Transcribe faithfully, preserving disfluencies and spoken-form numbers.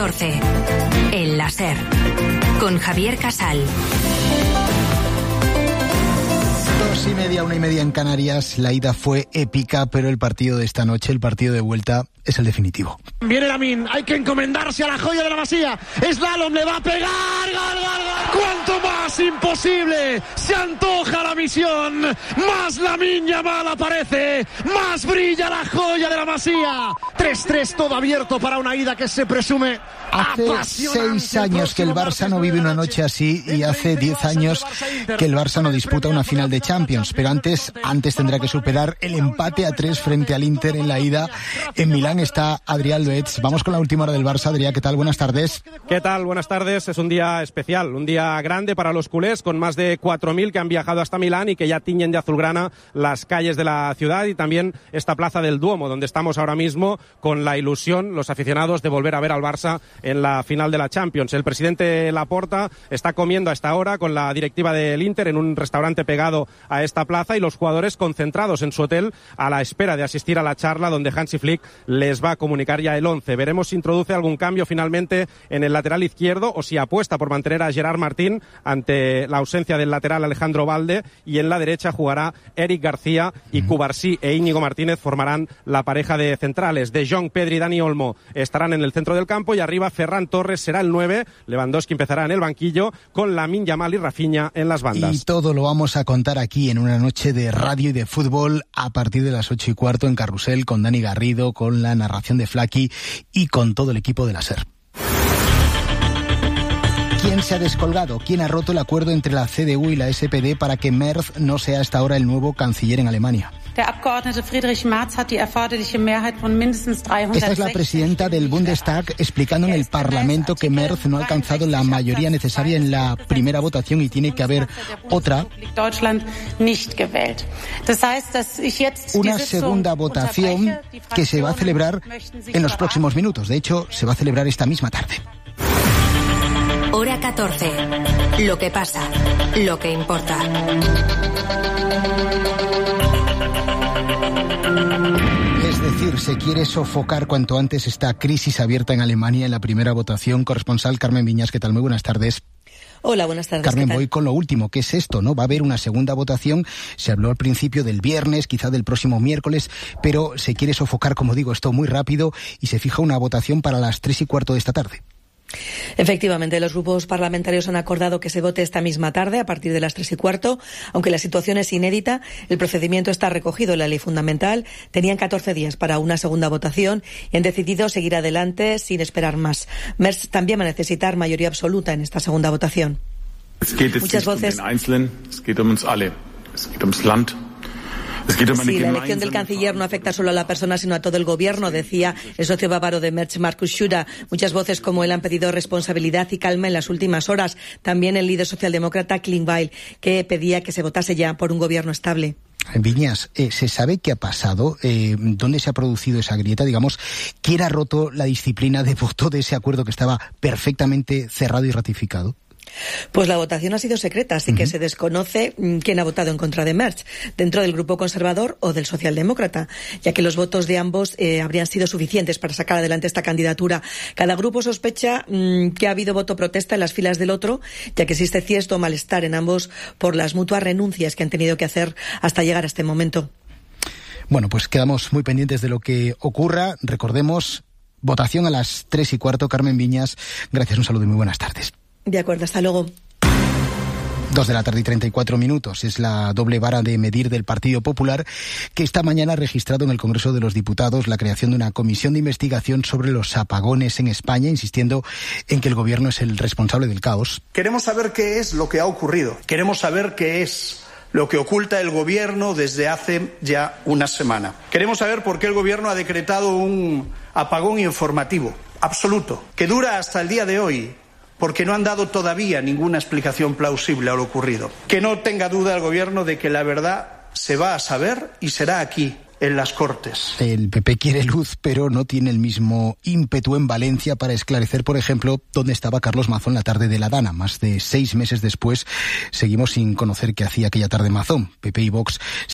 catorce. El láser. Con Javier Casal. Dos y media, una y media en Canarias. La ida fue épica, pero el partido de esta noche, el partido de vuelta, es el definitivo. Viene Lamine, hay que encomendarse a la joya de la Masía. Slalom le va a pegar. ¡Gol, gol, gol! ¡Cuánto más imposible! Se antoja la misión. Más Lamine Yamal aparece. Más brilla la joya de la Masía. tres tres, todo abierto para una ida que se presume Hace seis años que el Barça no vive una noche así y hace diez años que el Barça no disputa una final de Champions. Pero antes, antes tendrá que superar el empate a tres frente al Inter en la ida. En Milán está Adrián Loetz. Vamos con la última hora del Barça. Adrián, ¿qué tal? Buenas tardes. ¿Qué tal? Buenas tardes. Es un día especial, un día grande para los culés, con más de cuatro mil que han viajado hasta Milán y que ya tiñen de azulgrana las calles de la ciudad y también esta plaza del Duomo, donde estamos ahora mismo con la ilusión, los aficionados, de volver a ver al Barça en la final de la Champions. El presidente Laporta está comiendo a esta hora con la directiva del Inter en un restaurante pegado a esta plaza y los jugadores concentrados en su hotel a la espera de asistir a la charla donde Hansi Flick les va a comunicar ya el once. Veremos si introduce algún cambio finalmente en el lateral izquierdo o si apuesta por mantener a Gerard Martín ante la ausencia del lateral Alejandro Balde, y en la derecha jugará Eric García y Cubarsí e Íñigo Martínez formarán la pareja de centrales. De Jong, Pedri y Dani Olmo estarán en el centro del campo y arriba Ferran Torres será el nueve. Lewandowski empezará en el banquillo con Lamine Yamal y Rafinha en las bandas. Y todo lo vamos a contar aquí en una noche de radio y de fútbol a partir de las ocho y cuarto en Carrusel, con Dani Garrido, con la narración de Flaky y con todo el equipo de la SER. ¿Quién se ha descolgado? ¿Quién ha roto el acuerdo entre la C D U y la S P D para que Merz no sea hasta ahora el nuevo canciller en Alemania? Esta es la presidenta del Bundestag explicando en el Parlamento que Merz no ha alcanzado la mayoría necesaria en la primera votación y tiene que haber otra. Una segunda votación que se va a celebrar en los próximos minutos. De hecho, se va a celebrar esta misma tarde. Hora catorce. Lo que pasa, lo que importa. Es decir, se quiere sofocar cuanto antes esta crisis abierta en Alemania en la primera votación. Corresponsal Carmen Viñas, ¿qué tal? Muy buenas tardes. Hola, buenas tardes. Carmen, voy con lo último. ¿Qué es esto, no? Va a haber una segunda votación. Se habló al principio del viernes, quizá del próximo miércoles, pero se quiere sofocar, como digo, esto muy rápido y se fija una votación para las tres y cuarto de esta tarde. Efectivamente, los grupos parlamentarios han acordado que se vote esta misma tarde a partir de las tres y cuarto. Aunque la situación es inédita, el procedimiento está recogido en la ley fundamental. Tenían catorce días para una segunda votación y han decidido seguir adelante sin esperar más. Merz también va a necesitar mayoría absoluta en esta segunda votación. Muchas voces. Sí, la elección del canciller no afecta solo a la persona, sino a todo el gobierno, decía el socio bávaro de Merz, Markus Söder. Muchas voces como él han pedido responsabilidad y calma en las últimas horas. También el líder socialdemócrata Klingbeil, que pedía que se votase ya por un gobierno estable. Viñas, eh, ¿se sabe qué ha pasado? Eh, ¿Dónde se ha producido esa grieta? Digamos, ¿quién ha roto la disciplina de voto de ese acuerdo que estaba perfectamente cerrado y ratificado? Pues la votación ha sido secreta, así uh-huh. que se desconoce quién ha votado en contra de Merz, dentro del grupo conservador o del socialdemócrata, ya que los votos de ambos eh, habrían sido suficientes para sacar adelante esta candidatura. Cada grupo sospecha mmm, que ha habido voto protesta en las filas del otro, ya que existe cierto malestar en ambos por las mutuas renuncias que han tenido que hacer hasta llegar a este momento. Bueno, pues quedamos muy pendientes de lo que ocurra. Recordemos, votación a las tres y cuarto. Carmen Viñas, gracias, un saludo y muy buenas tardes. De acuerdo, hasta luego. Dos de la tarde y treinta y cuatro minutos. Es la doble vara de medir del Partido Popular, que esta mañana ha registrado en el Congreso de los Diputados la creación de una comisión de investigación sobre los apagones en España, insistiendo en que el Gobierno es el responsable del caos. Queremos saber qué es lo que ha ocurrido. Queremos saber qué es lo que oculta el Gobierno desde hace ya una semana. Queremos saber por qué el Gobierno ha decretado un apagón informativo absoluto, que dura hasta el día de hoy, porque no han dado todavía ninguna explicación plausible a lo ocurrido. Que no tenga duda el Gobierno de que la verdad se va a saber y será aquí, en las Cortes. El P P quiere luz, pero no tiene el mismo ímpetu en Valencia para esclarecer, por ejemplo, dónde estaba Carlos Mazón la tarde de la Dana. Más de seis meses después, seguimos sin conocer qué hacía aquella tarde Mazón. P P y Vox